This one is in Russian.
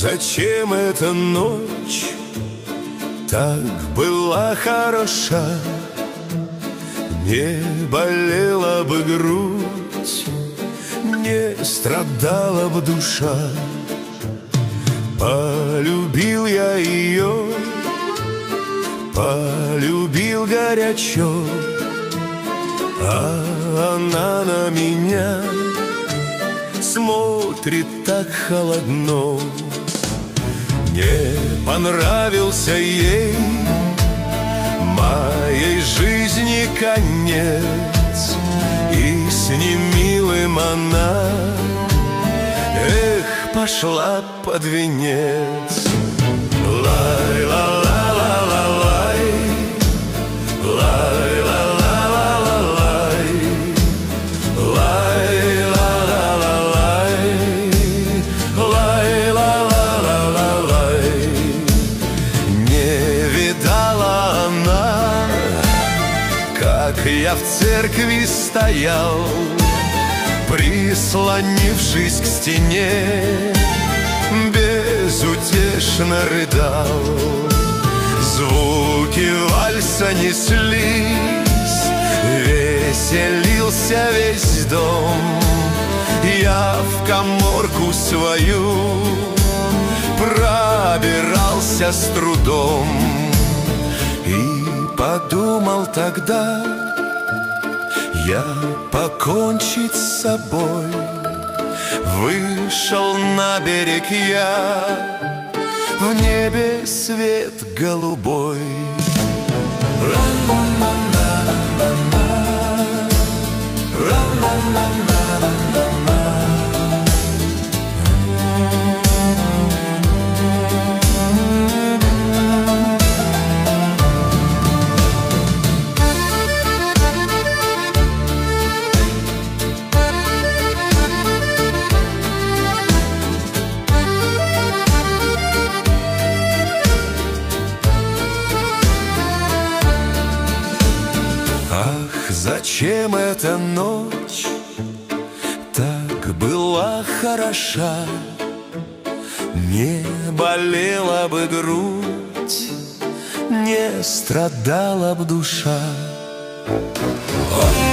зачем эта ночь так была хороша? Не болела бы грудь, не страдала бы душа. Полюбил я ее, полюбил горячо, а она на меня смотрит так холодно. Не понравился ей моей жизни конец, и с немилым она, эх, пошла под венец. Лай-ла-ла-ла-ла-лай, лай-ла-ла-ла-ла-лай, лай-ла-ла-ла-лай, лай-ла-ла-ла-лай. Не видала она, как я в церкви стоял, прислонившись к стене, безутешно рыдал. Звуки вальса неслись, веселился весь дом. Я в каморку свою пробирался с трудом и подумал тогда я покончить с собой. Вышел на берег я, в небе свет голубой. Зачем эта ночь так была хороша? Не болела бы грудь, не страдала бы душа.